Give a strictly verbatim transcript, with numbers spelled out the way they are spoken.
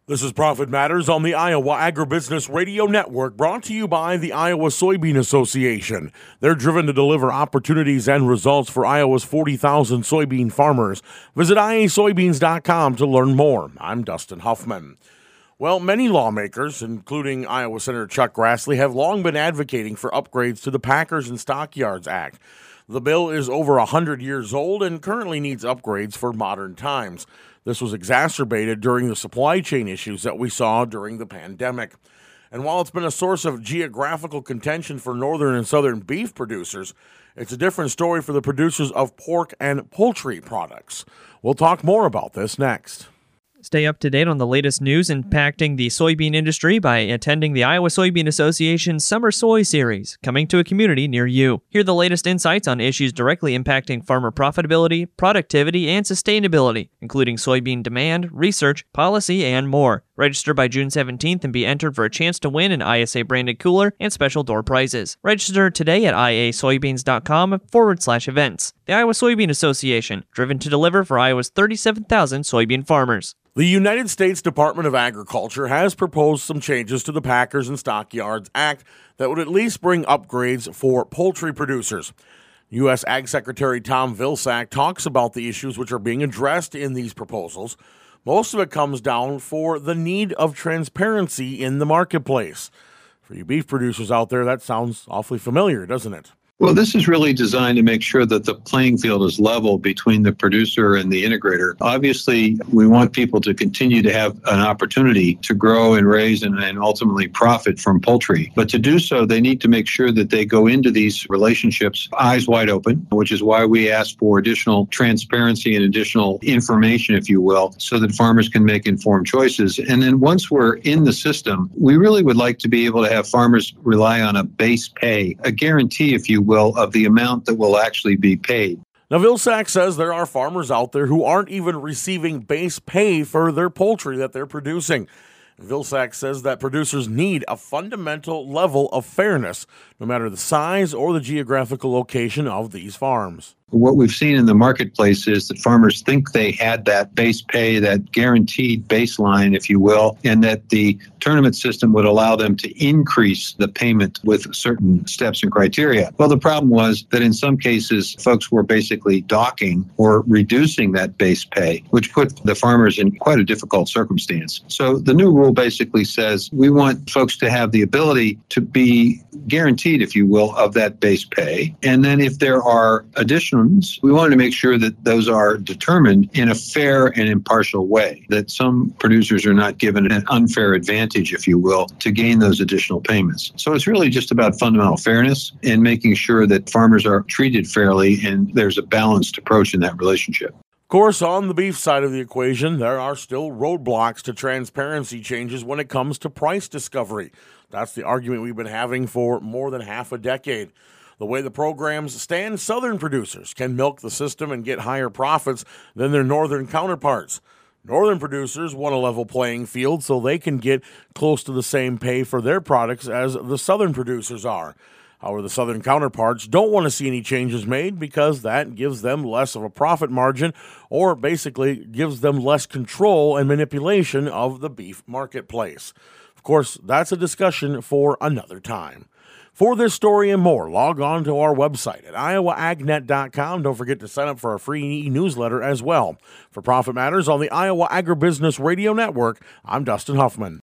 This is Profit Matters on the Iowa Agribusiness Radio Network, brought to you by the Iowa Soybean Association. They're driven to deliver opportunities and results for Iowa's forty thousand soybean farmers. Visit I A soybeans dot com to learn more. I'm Dustin Huffman. Well, many lawmakers, including Iowa Senator Chuck Grassley, have long been advocating for upgrades to the Packers and Stockyards Act. The bill is over one hundred years old and currently needs upgrades for modern times. This was exacerbated during the supply chain issues that we saw during the pandemic. And while it's been a source of geographical contention for northern and southern beef producers, it's a different story for the producers of pork and poultry products. We'll talk more about this next. Stay up to date on the latest news impacting the soybean industry by attending the Iowa Soybean Association's Summer Soy Series, coming to a community near you. Hear the latest insights on issues directly impacting farmer profitability, productivity, and sustainability, including soybean demand, research, policy, and more. Register by June seventeenth and be entered for a chance to win an I S A-branded cooler and special door prizes. Register today at I A soybeans dot com forward slash events. The Iowa Soybean Association, driven to deliver for Iowa's thirty-seven thousand soybean farmers. The United States Department of Agriculture has proposed some changes to the Packers and Stockyards Act that would at least bring upgrades for poultry producers. U S Ag Secretary Tom Vilsack talks about the issues which are being addressed in these proposals. Most of it comes down for the need of transparency in the marketplace. For you beef producers out there, that sounds awfully familiar, doesn't it? Well, this is really designed to make sure that the playing field is level between the producer and the integrator. Obviously, we want people to continue to have an opportunity to grow and raise and, and ultimately profit from poultry. But to do so, they need to make sure that they go into these relationships eyes wide open, which is why we ask for additional transparency and additional information, if you will, so that farmers can make informed choices. And then once we're in the system, we really would like to be able to have farmers rely on a base pay, a guarantee, if you will, of the amount that will actually be paid. Now, Vilsack says there are farmers out there who aren't even receiving base pay for their poultry that they're producing. Vilsack says that producers need a fundamental level of fairness, no matter the size or the geographical location of these farms. What we've seen in the marketplace is that farmers think they had that base pay, that guaranteed baseline, if you will, and that the tournament system would allow them to increase the payment with certain steps and criteria. Well, the problem was that in some cases, folks were basically docking or reducing that base pay, which put the farmers in quite a difficult circumstance. So the new rule basically says we want folks to have the ability to be guaranteed, if you will, of that base pay. And then if there are additional we wanted to make sure that those are determined in a fair and impartial way, that some producers are not given an unfair advantage, if you will, to gain those additional payments. So it's really just about fundamental fairness and making sure that farmers are treated fairly and there's a balanced approach in that relationship. Of course, on the beef side of the equation, there are still roadblocks to transparency changes when it comes to price discovery. That's the argument we've been having for more than half a decade. The way the programs stand, southern producers can milk the system and get higher profits than their northern counterparts. Northern producers want a level playing field so they can get close to the same pay for their products as the southern producers are. However, the southern counterparts don't want to see any changes made because that gives them less of a profit margin, or basically gives them less control and manipulation of the beef marketplace. Of course, that's a discussion for another time. For this story and more, log on to our website at iowa ag net dot com. Don't forget to sign up for our free e-newsletter as well. For Profit Matters on the Iowa Agribusiness Radio Network, I'm Dustin Huffman.